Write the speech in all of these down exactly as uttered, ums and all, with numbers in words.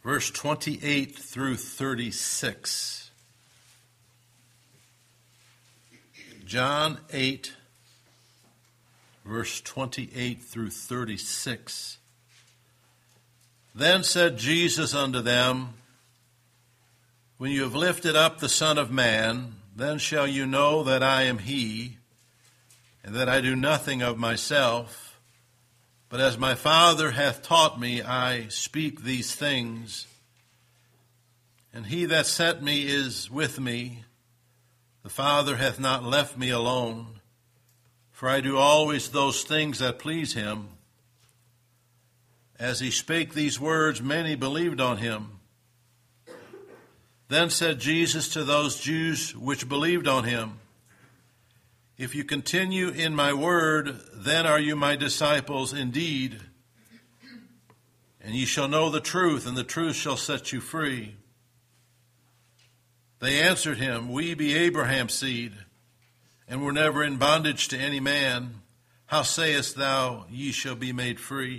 verse twenty-eight through thirty-six. John eight, verse twenty-eight through thirty-six. Then said Jesus unto them, When you have lifted up the Son of Man, then shall you know that I am he, and that I do nothing of myself, but as my Father hath taught me, I speak these things. And he that sent me is with me. The Father hath not left me alone, for I do always those things that please him. As he spake these words, many believed on him. Then said Jesus to those Jews which believed on him, If you continue in my word, then are you my disciples indeed, and ye shall know the truth, and the truth shall set you free. They answered him, We be Abraham's seed, and were never in bondage to any man. How sayest thou, ye shall be made free?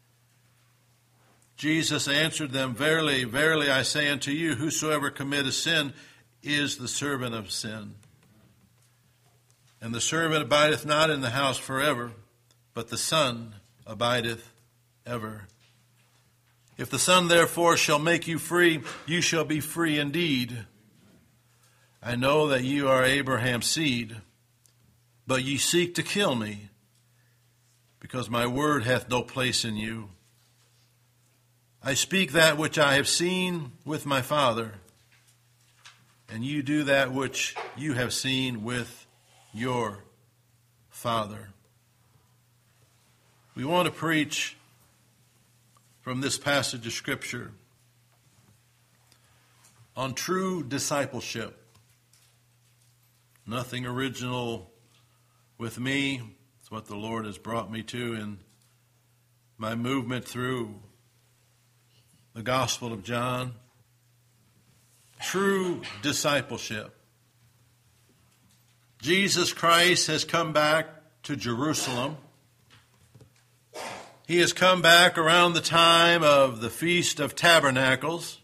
Jesus answered them, Verily, verily, I say unto you, whosoever committeth sin is the servant of sin. And the servant abideth not in the house forever, but the Son abideth ever. If the Son therefore shall make you free, you shall be free indeed. I know that you are Abraham's seed, but ye seek to kill me, because my word hath no place in you. I speak that which I have seen with my Father, and you do that which you have seen with your father. We want to preach from this passage of Scripture on true discipleship. Nothing original with me. It's what the Lord has brought me to in my movement through the Gospel of John. True discipleship. Jesus Christ has come back to Jerusalem. He has come back around the time of the Feast of Tabernacles.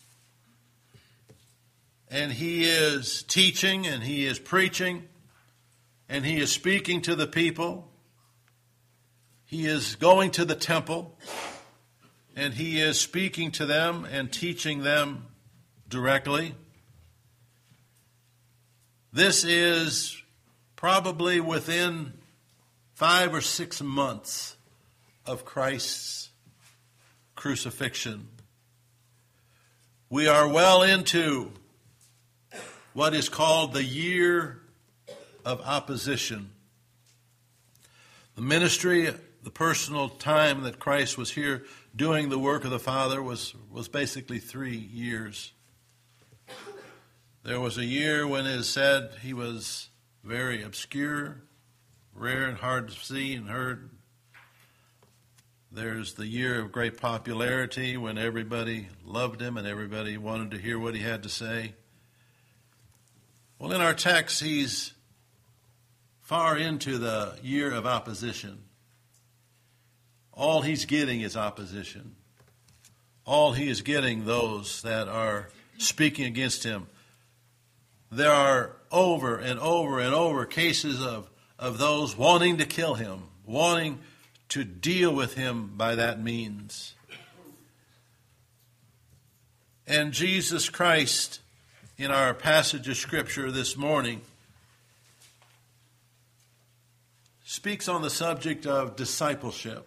And he is teaching and he is preaching and he is speaking to the people. He is going to the temple and he is speaking to them and teaching them directly. This is probably within five or six months of Christ's crucifixion. We are well into what is called the year of opposition. The ministry, the personal time that Christ was here doing the work of the Father was, was basically three years. There was a year when it is said he was very obscure, rare and hard to see and heard. There's the year of great popularity when everybody loved him and everybody wanted to hear what he had to say. Well, in our text, he's far into the year of opposition. All he's getting is opposition. All he is getting, those that are speaking against him. There are over and over and over cases of, of those wanting to kill him, wanting to deal with him by that means. And Jesus Christ, in our passage of Scripture this morning, speaks on the subject of discipleship.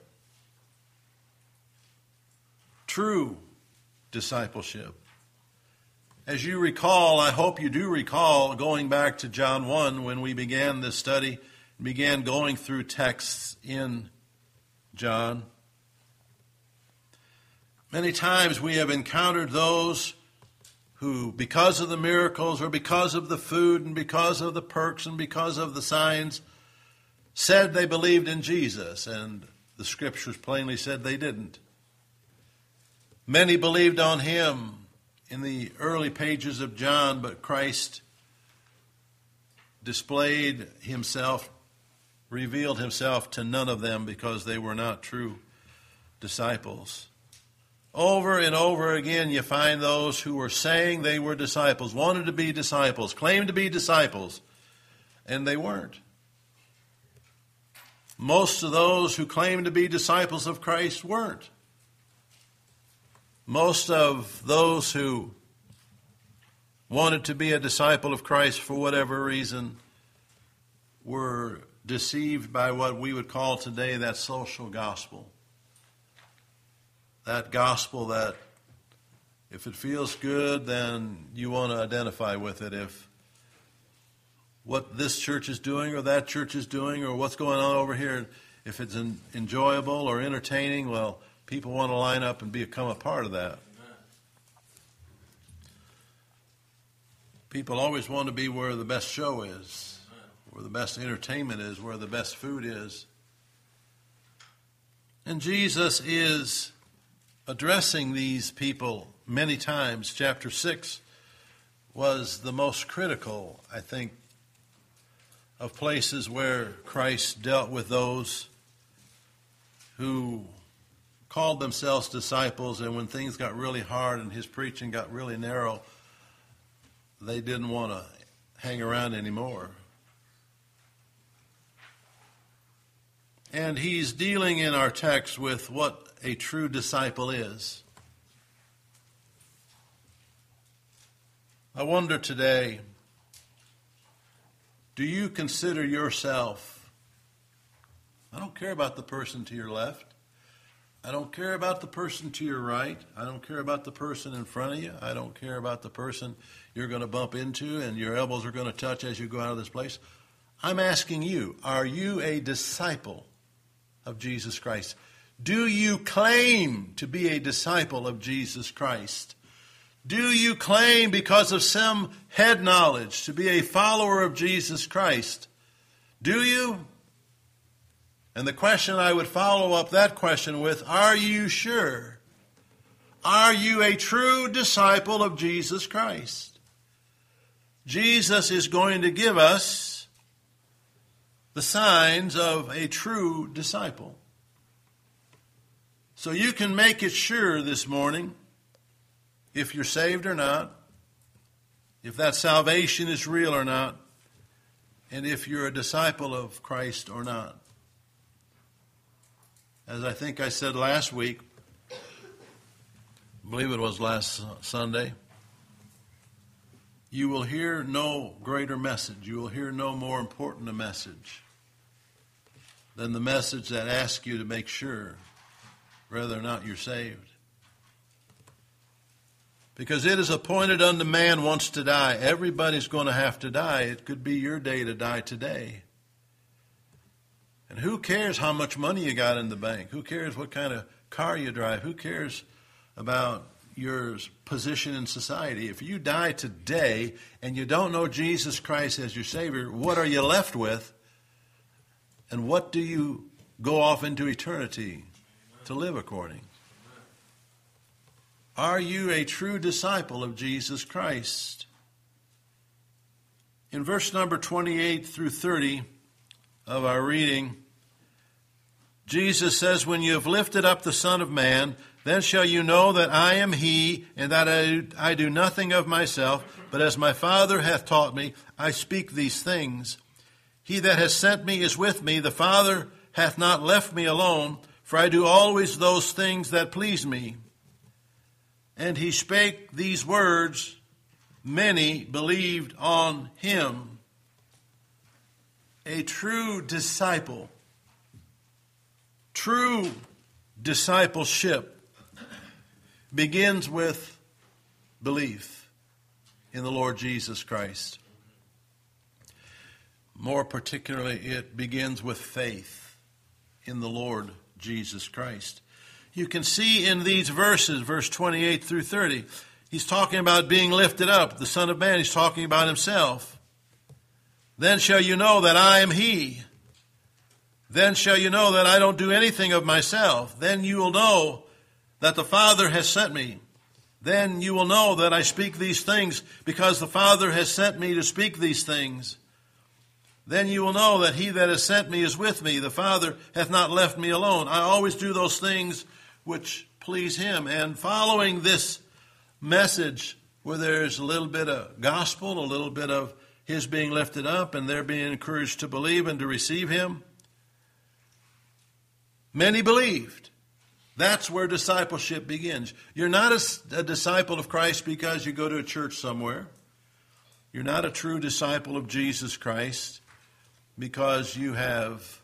True discipleship. As you recall, I hope you do recall, going back to John one when we began this study, began going through texts in John. Many times we have encountered those who, because of the miracles or because of the food and because of the perks and because of the signs, said they believed in Jesus, and the Scriptures plainly said they didn't. Many believed on him in the early pages of John, but Christ displayed himself, revealed himself to none of them because they were not true disciples. Over and over again, you find those who were saying they were disciples, wanted to be disciples, claimed to be disciples, and they weren't. Most of those who claimed to be disciples of Christ weren't. Most of those who wanted to be a disciple of Christ for whatever reason were deceived by what we would call today that social gospel. That gospel that if it feels good, then you want to identify with it. If what this church is doing or that church is doing or what's going on over here, if it's en- enjoyable or entertaining, well, people want to line up and become a part of that. People always want to be where the best show is, where the best entertainment is, where the best food is. And Jesus is addressing these people many times. Chapter six was the most critical, I think, of places where Christ dealt with those who called themselves disciples, and when things got really hard and his preaching got really narrow, they didn't want to hang around anymore. And he's dealing in our text with what a true disciple is. I wonder today, do you consider yourself, I don't care about the person to your left, I don't care about the person to your right, I don't care about the person in front of you, I don't care about the person you're going to bump into and your elbows are going to touch as you go out of this place. I'm asking you, are you a disciple of Jesus Christ? Do you claim to be a disciple of Jesus Christ? Do you claim, because of some head knowledge, to be a follower of Jesus Christ? Do you? And the question I would follow up that question with, are you sure? Are you a true disciple of Jesus Christ? Jesus is going to give us the signs of a true disciple. So you can make it sure this morning if you're saved or not, if that salvation is real or not, and if you're a disciple of Christ or not. As I think I said last week, I believe it was last Sunday, you will hear no greater message, you will hear no more important a message than the message that asks you to make sure whether or not you're saved. Because it is appointed unto man once to die. Everybody's going to have to die. It could be your day to die today. And who cares how much money you got in the bank? Who cares what kind of car you drive? Who cares about your position in society? If you die today and you don't know Jesus Christ as your Savior, what are you left with? And what do you go off into eternity to live according? Are you a true disciple of Jesus Christ? In verse number twenty-eight through thirty of our reading, Jesus says, when you have lifted up the Son of Man, then shall you know that I am he, and that I, I do nothing of myself, but as my Father hath taught me, I speak these things. He that has sent me is with me. The Father hath not left me alone, for I do always those things that please me. And he spake these words, many believed on him. A true disciple, true discipleship begins with belief in the Lord Jesus Christ. More particularly, it begins with faith in the Lord Jesus Christ. You can see in these verses, verse twenty-eight through thirty, he's talking about being lifted up, the Son of Man. He's talking about himself. Then shall you know that I am he. Then shall you know that I don't do anything of myself. Then you will know that the Father has sent me. Then you will know that I speak these things because the Father has sent me to speak these things. Then you will know that he that has sent me is with me. The Father hath not left me alone. I always do those things which please him. And following this message where there's a little bit of gospel, a little bit of his being lifted up and they're being encouraged to believe and to receive him, many believed. That's where discipleship begins. You're not a, a disciple of Christ because you go to a church somewhere. You're not a true disciple of Jesus Christ because you have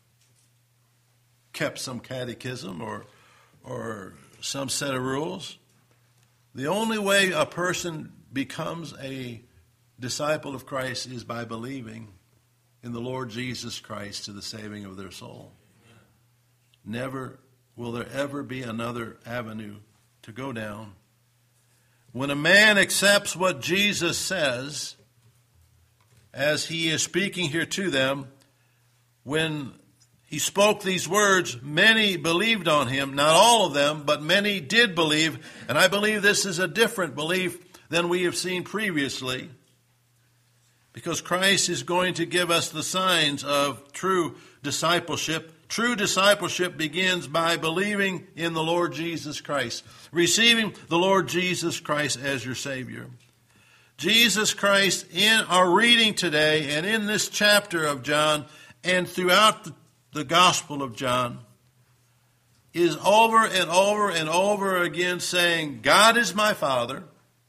kept some catechism or or some set of rules. The only way a person becomes a disciple of Christ is by believing in the Lord Jesus Christ to the saving of their soul. Never will there ever be another avenue to go down. When a man accepts what Jesus says, as he is speaking here to them, when he spoke these words, many believed on him. Not all of them, but many did believe. And I believe this is a different belief than we have seen previously, because Christ is going to give us the signs of true discipleship. True discipleship begins by believing in the Lord Jesus Christ, receiving the Lord Jesus Christ as your Savior. Jesus Christ, in our reading today and in this chapter of John and throughout the, the Gospel of John, is over and over and over again saying, God is my Father.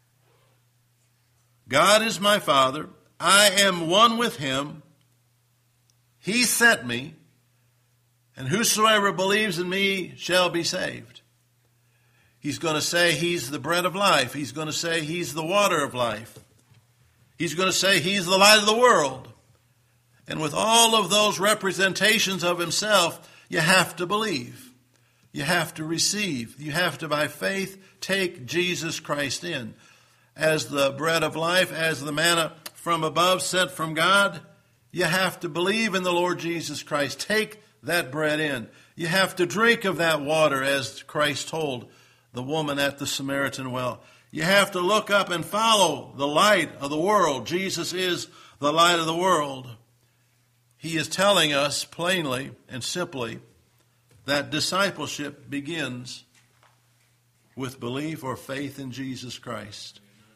God is my Father. I am one with him. He sent me. And whosoever believes in me shall be saved. He's going to say he's the bread of life. He's going to say he's the water of life. He's going to say he's the light of the world. And with all of those representations of himself, you have to believe. You have to receive. You have to, by faith, take Jesus Christ in. As the bread of life, as the manna from above sent from God, you have to believe in the Lord Jesus Christ. Take that bread in. You have to drink of that water, as Christ told the woman at the Samaritan well. You have to look up and follow the light of the world. Jesus is the light of the world. He is telling us plainly and simply that discipleship begins with belief or faith in Jesus Christ.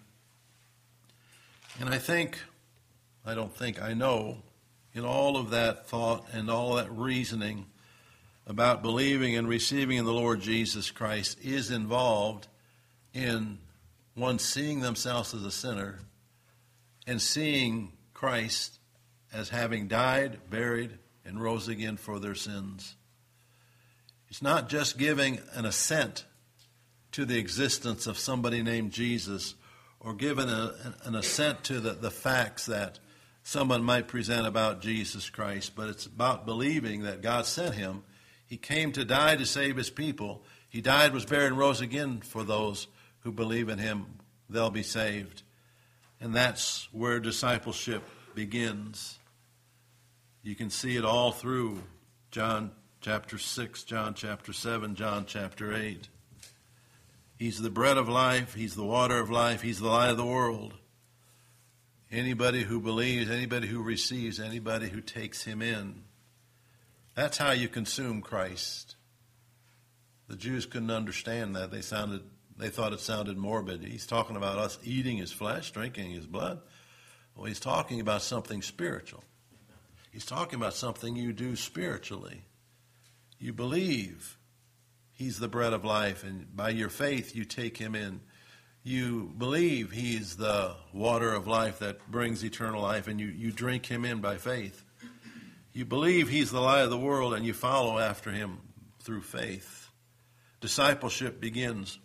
And I think, I don't think, I know, in all of that thought and all that reasoning about believing and receiving in the Lord Jesus Christ is involved in one seeing themselves as a sinner and seeing Christ as having died, buried, and rose again for their sins. It's not just giving an assent to the existence of somebody named Jesus or giving a, an assent to the, the facts that someone might present about Jesus Christ, but it's about believing that God sent him. He came to die to save his people. He died, was buried, and rose again for those who believe in him. They'll be saved. And that's where discipleship begins. You can see it all through John chapter six, John chapter seven, John chapter eight. He's the bread of life. He's the water of life. He's the light of the world. Anybody who believes, anybody who receives, anybody who takes him in. That's how you consume Christ. The Jews couldn't understand that. They sounded, they thought it sounded morbid. He's talking about us eating his flesh, drinking his blood. Well, he's talking about something spiritual. He's talking about something you do spiritually. You believe he's the bread of life, and by your faith you take him in. You believe he's the water of life that brings eternal life, and you, you drink him in by faith. You believe he's the light of the world, and you follow after him through faith. Discipleship begins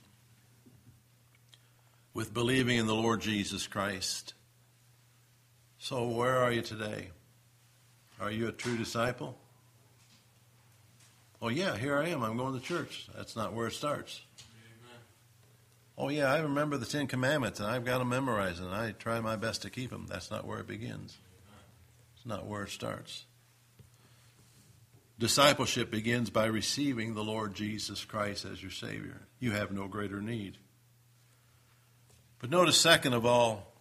with believing in the Lord Jesus Christ. So where are you today? Are you a true disciple? Oh yeah, here I am. I'm going to church. That's not where it starts. Oh, yeah, I remember the Ten Commandments, and I've got them memorized, and I try my best to keep them. That's not where it begins. It's not where it starts. Discipleship begins by receiving the Lord Jesus Christ as your Savior. You have no greater need. But notice, second of all,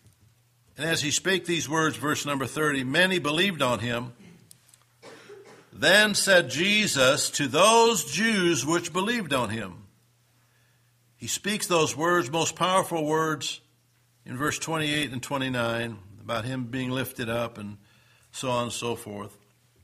and as he spake these words, verse number thirty, many believed on him. Then said Jesus to those Jews which believed on him. He speaks those words, most powerful words, in verse twenty-eight and twenty-nine, about him being lifted up and so on and so forth.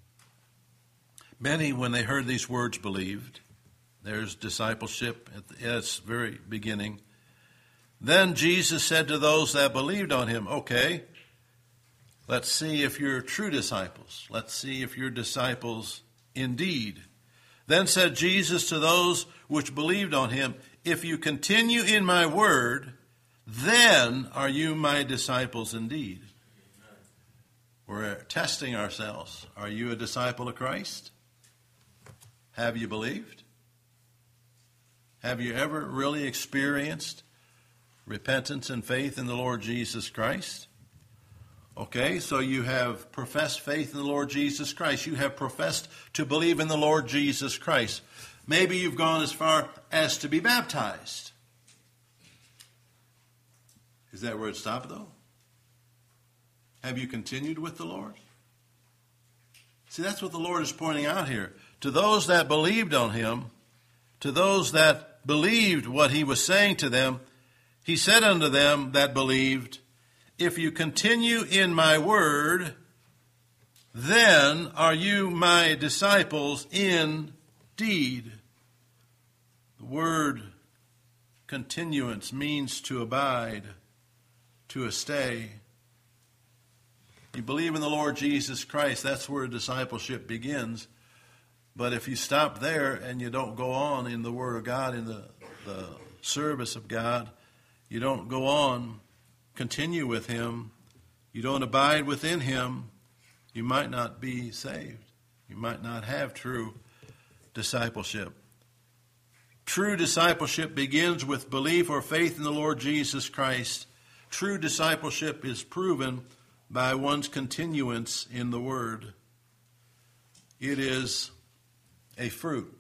Many, when they heard these words, believed. There's discipleship at its very beginning. Then Jesus said to those that believed on him, okay, let's see if you're true disciples. Let's see if you're disciples indeed. Then said Jesus to those which believed on him, if you continue in my word, then are you my disciples indeed. We're testing ourselves. Are you a disciple of Christ? Have you believed? Have you ever really experienced repentance and faith in the Lord Jesus Christ? Okay, so you have professed faith in the Lord Jesus Christ. You have professed to believe in the Lord Jesus Christ. Maybe you've gone as far as to be baptized. Is that where it stopped, though? Have you continued with the Lord? See, that's what the Lord is pointing out here. To those that believed on him, to those that believed what he was saying to them, he said unto them that believed, if you continue in my word, then are you my disciples indeed. The word continuance means to abide, to stay. You believe in the Lord Jesus Christ, that's where discipleship begins. But if you stop there and you don't go on in the Word of God, in the, the service of God, you don't go on, continue with him, you don't abide within him, you might not be saved. You might not have true discipleship. True discipleship begins with belief or faith in the Lord Jesus Christ. True discipleship is proven by one's continuance in the Word. It is a fruit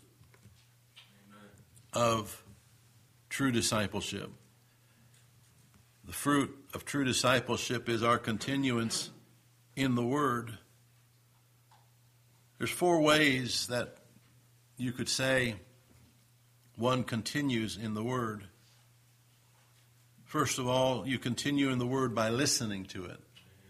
of true discipleship. The fruit of true discipleship is our continuance in the Word. There's four ways that you could say one continues in the Word. First of all, you continue in the Word by listening to it.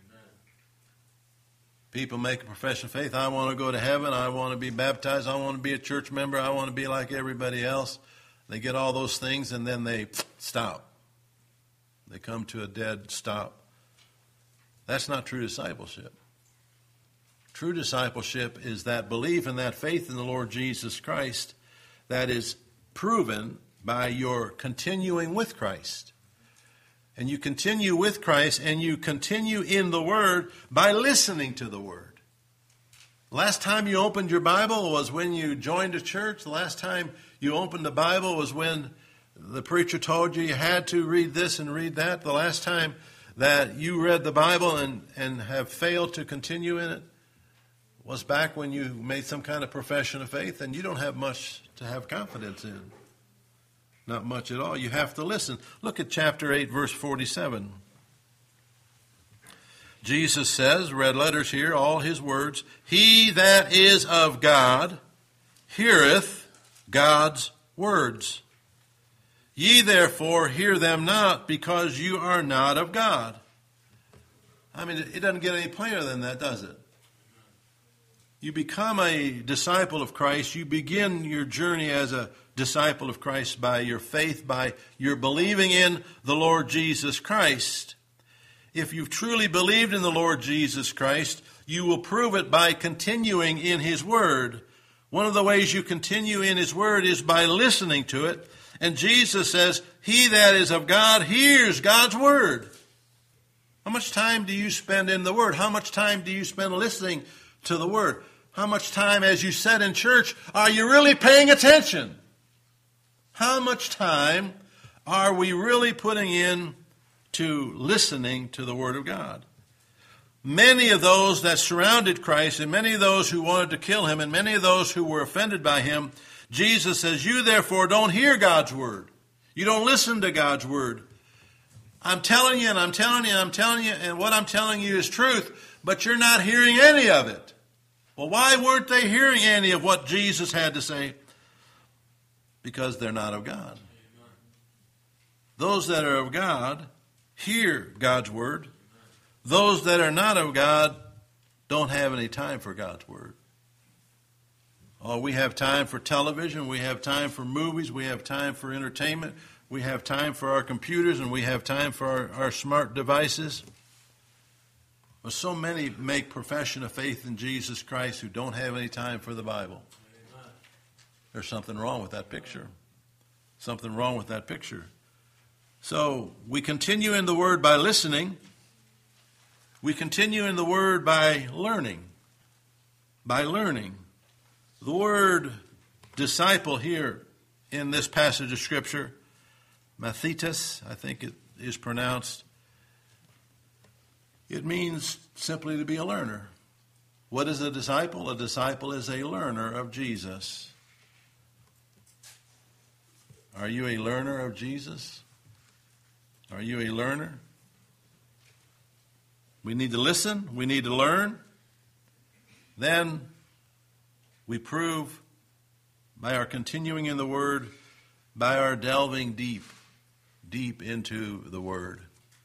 People make a profession of faith. I want to go to heaven. I want to be baptized. I want to be a church member. I want to be like everybody else. They get all those things and then they stop. They come to a dead stop. That's not true discipleship. True discipleship is that belief and that faith in the Lord Jesus Christ that is proven by your continuing with Christ. And you continue with Christ and you continue in the Word by listening to the Word. Last time you opened your Bible was when you joined a church. The last time you opened the Bible was when the preacher told you you had to read this and read that. The last time that you read the Bible and, and have failed to continue in it was back when you made some kind of profession of faith, and you don't have much to have confidence in. Not much at all. You have to listen. Look at chapter eight, verse forty-seven. Jesus says, red letters here, all his words, he that is of God heareth God's words. Ye therefore hear them not, because you are not of God. I mean, it doesn't get any plainer than that, does it? You become a disciple of Christ. You begin your journey as a disciple of Christ by your faith, by your believing in the Lord Jesus Christ. If you've truly believed in the Lord Jesus Christ, you will prove it by continuing in his word. One of the ways you continue in his word is by listening to it. And Jesus says, he that is of God hears God's word. How much time do you spend in the word? How much time do you spend listening to the word? How much time, as you said in church, are you really paying attention? How much time are we really putting in to listening to the Word of God? Many of those that surrounded Christ, and many of those who wanted to kill him, and many of those who were offended by him, Jesus says, you therefore don't hear God's Word. You don't listen to God's Word. I'm telling you, and I'm telling you, and I'm telling you, and what I'm telling you is truth, but you're not hearing any of it. Well, why weren't they hearing any of what Jesus had to say? Because they're not of God. Those that are of God hear God's word. Those that are not of God don't have any time for God's word. Oh, we have time for television. We have time for movies. We have time for entertainment. We have time for our computers, and we have time for our, our smart devices. But so many make profession of faith in Jesus Christ who don't have any time for the Bible. Amen. There's something wrong with that picture. Something wrong with that picture. So we continue in the Word by listening. We continue in the Word by learning. By learning. The word disciple here in this passage of Scripture, mathetes, I think it is pronounced, it means simply to be a learner. What is a disciple? A disciple is a learner of Jesus. Are you a learner of Jesus? Are you a learner? We need to listen. We need to learn. Then we prove by our continuing in the Word, by our delving deep, deep into the Word.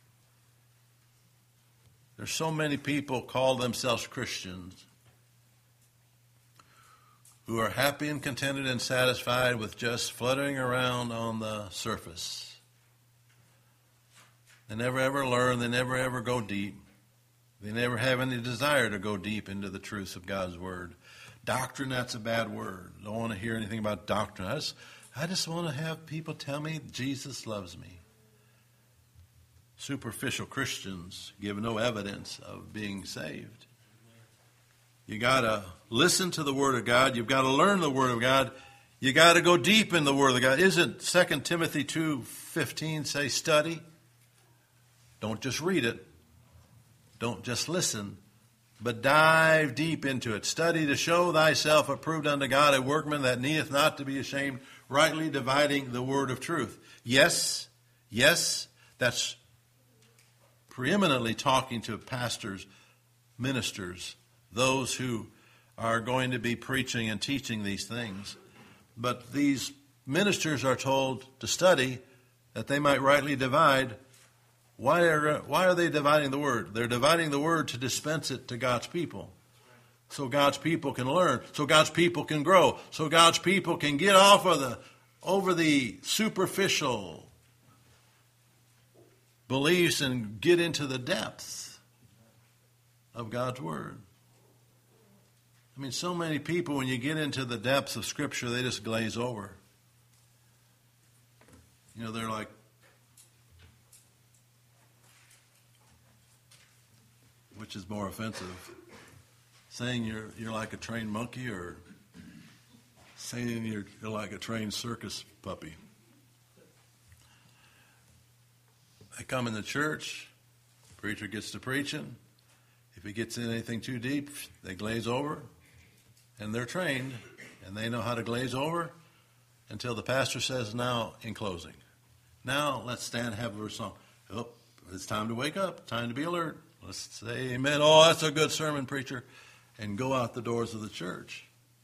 There's so many people call themselves Christians who are happy and contented and satisfied with just fluttering around on the surface. They never ever learn. They never ever go deep. They never have any desire to go deep into the truths of God's Word. Doctrine, that's a bad word. Don't want to hear anything about doctrine. I just, I just want to have people tell me Jesus loves me. Superficial Christians give no evidence of being saved. You got to listen to the Word of God. You've got to learn the Word of God. You got to go deep in the Word of God. Isn't Second Timothy two fifteen say study? Don't just read it. Don't just listen. But dive deep into it. Study to show thyself approved unto God, a workman that needeth not to be ashamed, rightly dividing the word of truth. Yes, yes, that's preeminently talking to pastors, ministers, those who are going to be preaching and teaching these things. But these ministers are told to study that they might rightly divide. Why are, why are they dividing the word? They're dividing the word to dispense it to God's people. So God's people can learn. So God's people can grow. So God's people can get off of the, over the superficial beliefs and get into the depths of God's word. I mean, so many people, when you get into the depths of Scripture, they just glaze over. You know, they're like, which is more offensive? Saying you're you're like a trained monkey, or saying you're, you're like a trained circus puppy? They come in the church, preacher gets to preaching. If he gets in anything too deep, they glaze over, and they're trained, and they know how to glaze over until the pastor says, now, in closing, now let's stand and have a song. Oh, it's time to wake up, time to be alert. Let's say amen. Oh, that's a good sermon, preacher. And go out the doors of the church.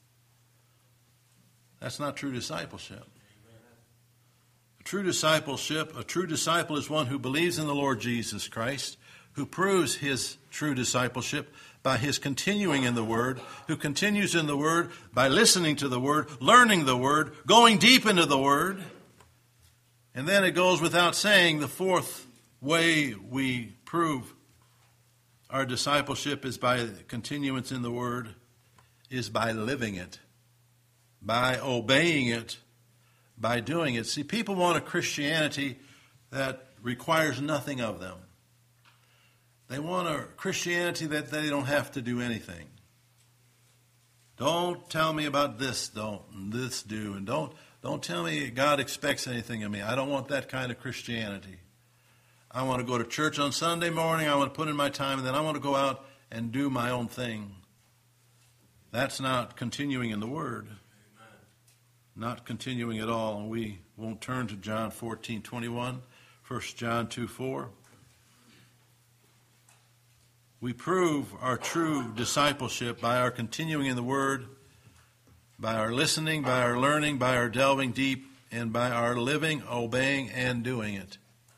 That's not true discipleship. A true discipleship, a true disciple is one who believes in the Lord Jesus Christ, who proves his true discipleship by his continuing in the Word, who continues in the Word by listening to the Word, learning the Word, going deep into the Word. And then it goes without saying, the fourth way we prove our discipleship is by continuance in the Word, is by living it, by obeying it, by doing it. See, people want a Christianity that requires nothing of them. They want a Christianity that they don't have to do anything. Don't tell me about this, don't, and this do, and don't, don't tell me God expects anything of me. I don't want that kind of Christianity. I want to go to church on Sunday morning. I want to put in my time, and then I want to go out and do my own thing. That's not continuing in the Word. Amen. Not continuing at all. And we won't turn to John fourteen twenty-one. First John two four. We prove our true discipleship by our continuing in the Word, by our listening, by our learning, by our delving deep, and by our living, obeying, and doing it.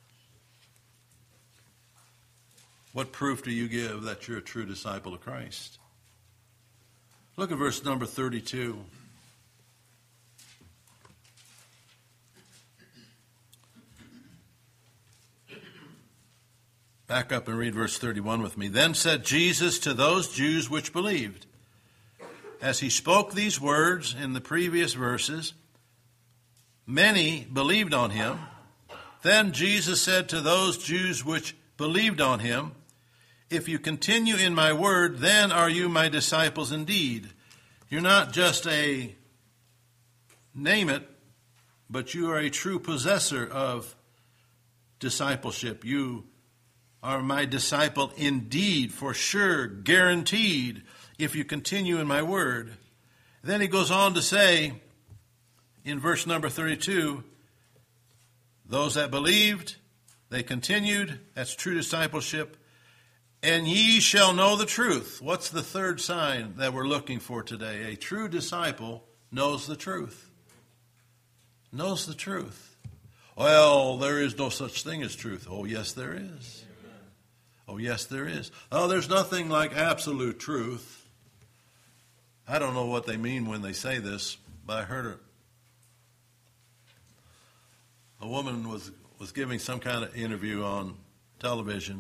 What proof do you give that you're a true disciple of Christ? Look at verse number thirty-two. Back up and read verse thirty-one with me. Then said Jesus to those Jews which believed. As he spoke these words in the previous verses, many believed on him. Then Jesus said to those Jews which believed on him, if you continue in my word, then are you my disciples indeed. You're not just a name it, but you are a true possessor of discipleship. You are my disciple indeed, for sure, guaranteed, if you continue in my word. Then he goes on to say in verse number thirty-two, those that believed, they continued, that's true discipleship, and ye shall know the truth. What's the third sign that we're looking for today? A true disciple knows the truth. Knows the truth. Well, there is no such thing as truth. Oh, yes, there is. Oh, yes, there is. Oh, there's nothing like absolute truth. I don't know what they mean when they say this, but I heard it. A woman was, was giving some kind of interview on television,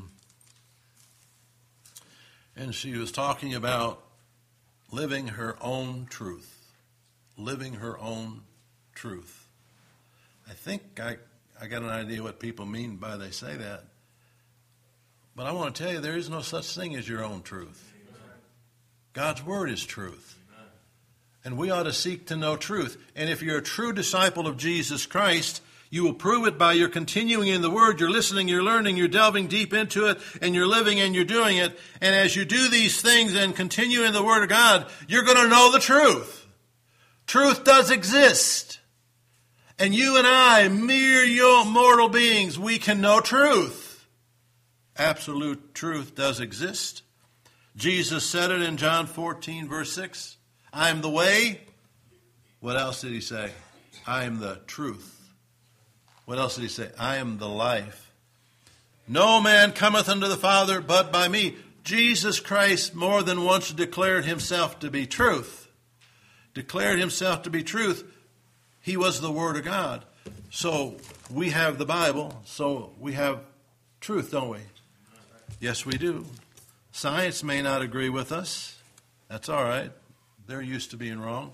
and she was talking about living her own truth. Living her own truth. I think I, I got an idea what people mean by they say that. But I want to tell you, there is no such thing as your own truth. God's word is truth. And we ought to seek to know truth. And if you're a true disciple of Jesus Christ, you will prove it by your continuing in the word, you're listening, you're learning, you're delving deep into it, and you're living and you're doing it. And as you do these things and continue in the word of God, you're going to know the truth. Truth does exist. And you and I, mere mortal beings, we can know truth. Absolute truth does exist. Jesus said it in John fourteen, verse six. I am the way. What else did he say? I am the truth. What else did he say? I am the life. No man cometh unto the Father but by me. Jesus Christ more than once declared himself to be truth. Declared himself to be truth. He was the Word of God. So we have the Bible, so we have truth, don't we? Yes, we do. Science may not agree with us. That's all right. They're used to being wrong.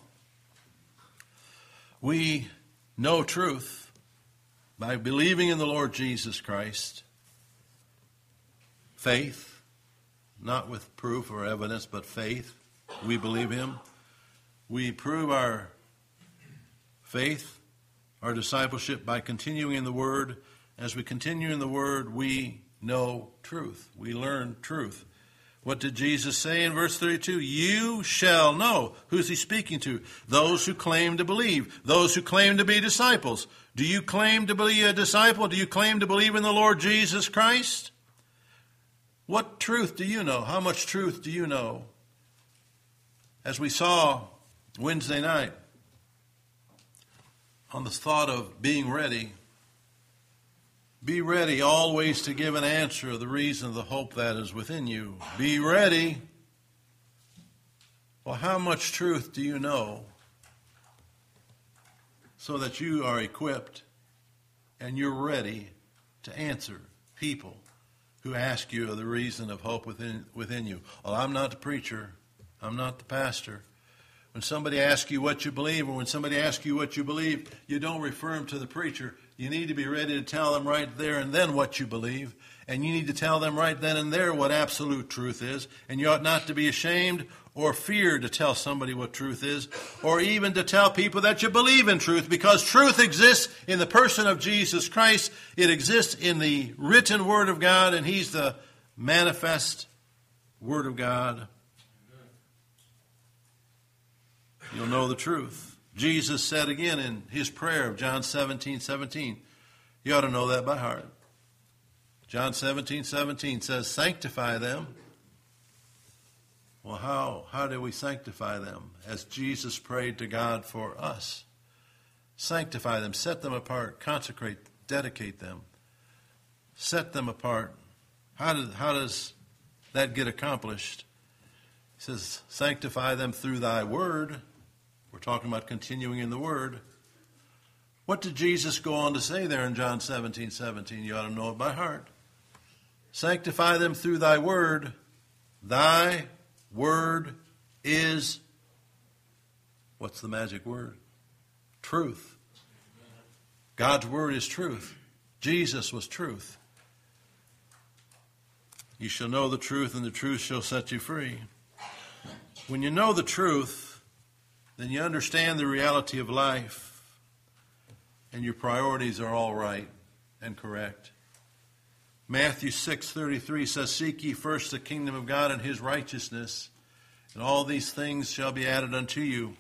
We know truth by believing in the Lord Jesus Christ. Faith, not with proof or evidence, but faith. We believe him. We prove our faith, our discipleship by continuing in the Word. As we continue in the Word, we know truth. We learn truth. What did Jesus say in verse thirty-two? You shall know. Who's he speaking to? Those who claim to believe. Those who claim to be disciples. Do you claim to be a disciple? Do you claim to believe in the Lord Jesus Christ? What truth do you know? How much truth do you know? As we saw Wednesday night, on the thought of being ready, be ready always to give an answer of the reason of the hope that is within you. Be ready. Well, how much truth do you know so that you are equipped and you're ready to answer people who ask you of the reason of hope within, within you? Well, I'm not the preacher. I'm not the pastor. When somebody asks you what you believe, or when somebody asks you what you believe, you don't refer them to the preacher. You need to be ready to tell them right there and then what you believe. And you need to tell them right then and there what absolute truth is. And you ought not to be ashamed or fear to tell somebody what truth is, or even to tell people that you believe in truth, because truth exists in the person of Jesus Christ. It exists in the written Word of God, and he's the manifest Word of God. You'll know the truth. Jesus said again in his prayer of John seventeen seventeen. You ought to know that by heart. John seventeen seventeen says, sanctify them Well, how, how do we sanctify them? As Jesus prayed to God for us. Sanctify them, set them apart, consecrate, dedicate them, set them apart. How, did, how does that get accomplished? He says, sanctify them through thy word. We're talking about continuing in the word. What did Jesus go on to say there in John seventeen seventeen? You ought to know it by heart. Sanctify them through thy word. Thy word is, what's the magic word? Truth. God's word is truth. Jesus was truth. You shall know the truth, and the truth shall set you free. When you know the truth, then you understand the reality of life, and your priorities are all right and correct. Matthew six thirty-three says, seek ye first the kingdom of God and his righteousness, and all these things shall be added unto you.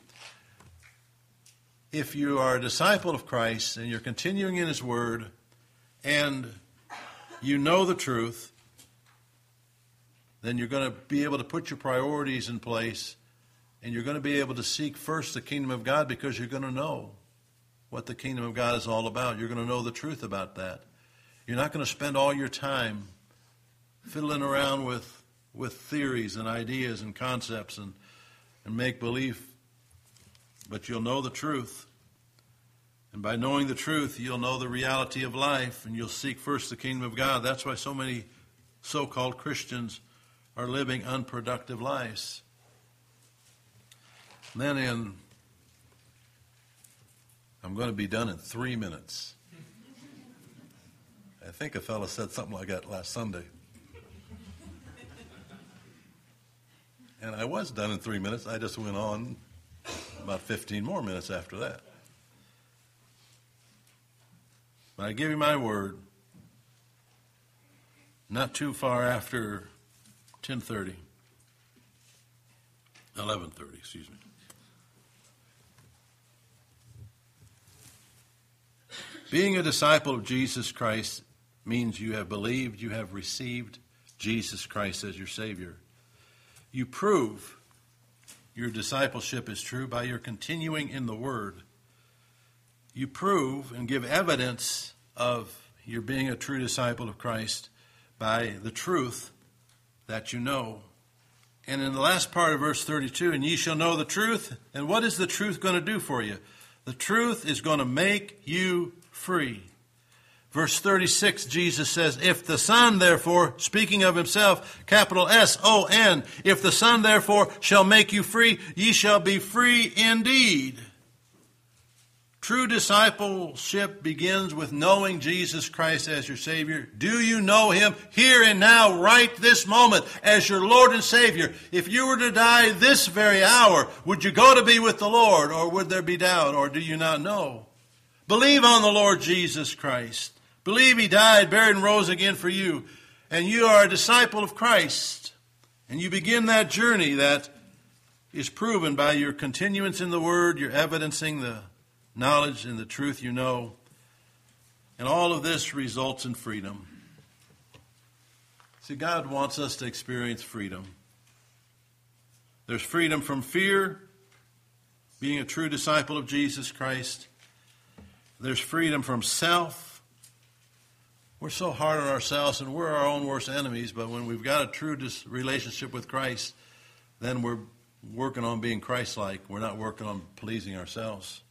If you are a disciple of Christ and you're continuing in his word and you know the truth, then you're going to be able to put your priorities in place, and you're going to be able to seek first the kingdom of God because you're going to know what the kingdom of God is all about. You're going to know the truth about that. You're not going to spend all your time fiddling around with, with theories and ideas and concepts and, and make believe, but you'll know the truth. And by knowing the truth, you'll know the reality of life, and you'll seek first the kingdom of God. That's why so many so-called Christians are living unproductive lives. And then in, I'm going to be done in three minutes. I think a fellow said something like that last Sunday. And I was done in three minutes. I just went on about fifteen more minutes after that. But I give you my word, not too far after ten thirty, eleven thirty, excuse me. Being a disciple of Jesus Christ means you have believed, you have received Jesus Christ as your Savior. You prove your discipleship is true by your continuing in the Word. You prove and give evidence of your being a true disciple of Christ by the truth that you know. And in the last part of verse thirty-two, and ye shall know the truth. And what is the truth going to do for you? The truth is going to make you free. Verse thirty-six, Jesus says, if the Son, therefore, speaking of himself, capital S O N, if the Son, therefore, shall make you free, ye shall be free indeed. True discipleship begins with knowing Jesus Christ as your Savior. Do you know him here and now, right this moment, as your Lord and Savior? If you were to die this very hour, would you go to be with the Lord, or would there be doubt, or do you not know? Believe on the Lord Jesus Christ. Believe he died, buried, and rose again for you. And you are a disciple of Christ. And you begin that journey that is proven by your continuance in the Word, your evidencing the knowledge and the truth you know. And all of this results in freedom. See, God wants us to experience freedom. There's freedom from fear, being a true disciple of Jesus Christ. There's freedom from self. We're so hard on ourselves, and we're our own worst enemies, but when we've got a true dis- relationship with Christ, then we're working on being Christ-like. We're not working on pleasing ourselves.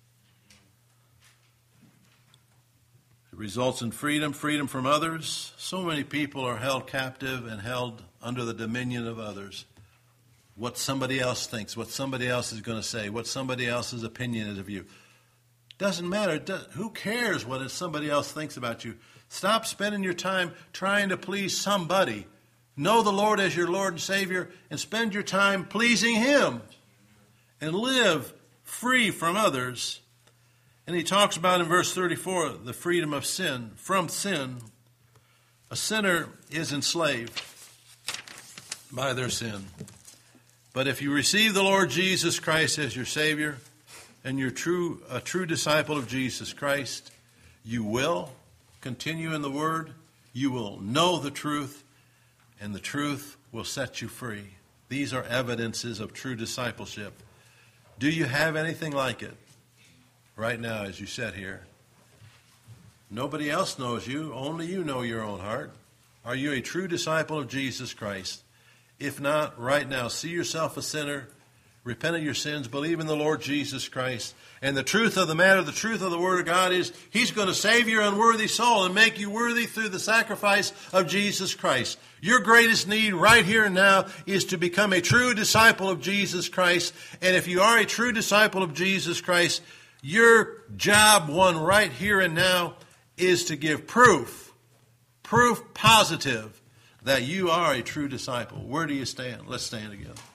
It results in freedom, freedom from others. So many people are held captive and held under the dominion of others. What somebody else thinks, what somebody else is going to say, what somebody else's opinion is of you. Doesn't matter. Who cares what somebody else thinks about you? Stop spending your time trying to please somebody. Know the Lord as your Lord and Savior, and spend your time pleasing him. And live free from others. And he talks about in verse thirty-four, the freedom of sin, from sin. A sinner is enslaved by their sin. But if you receive the Lord Jesus Christ as your Savior, and you're true, a true disciple of Jesus Christ, you will continue in the Word, you will know the truth, and the truth will set you free. These are evidences of true discipleship. Do you have anything like it right now as you sit here? Nobody else knows you. Only you know your own heart. Are you a true disciple of Jesus Christ? If not, right now, see yourself a sinner, repent of your sins, believe in the Lord Jesus Christ. And the truth of the matter, the truth of the Word of God is He's going to save your unworthy soul and make you worthy through the sacrifice of Jesus Christ. Your greatest need right here and now is to become a true disciple of Jesus Christ. And if you are a true disciple of Jesus Christ, your job, one right here and now, is to give proof, proof positive that you are a true disciple. Where do you stand? Let's stand together.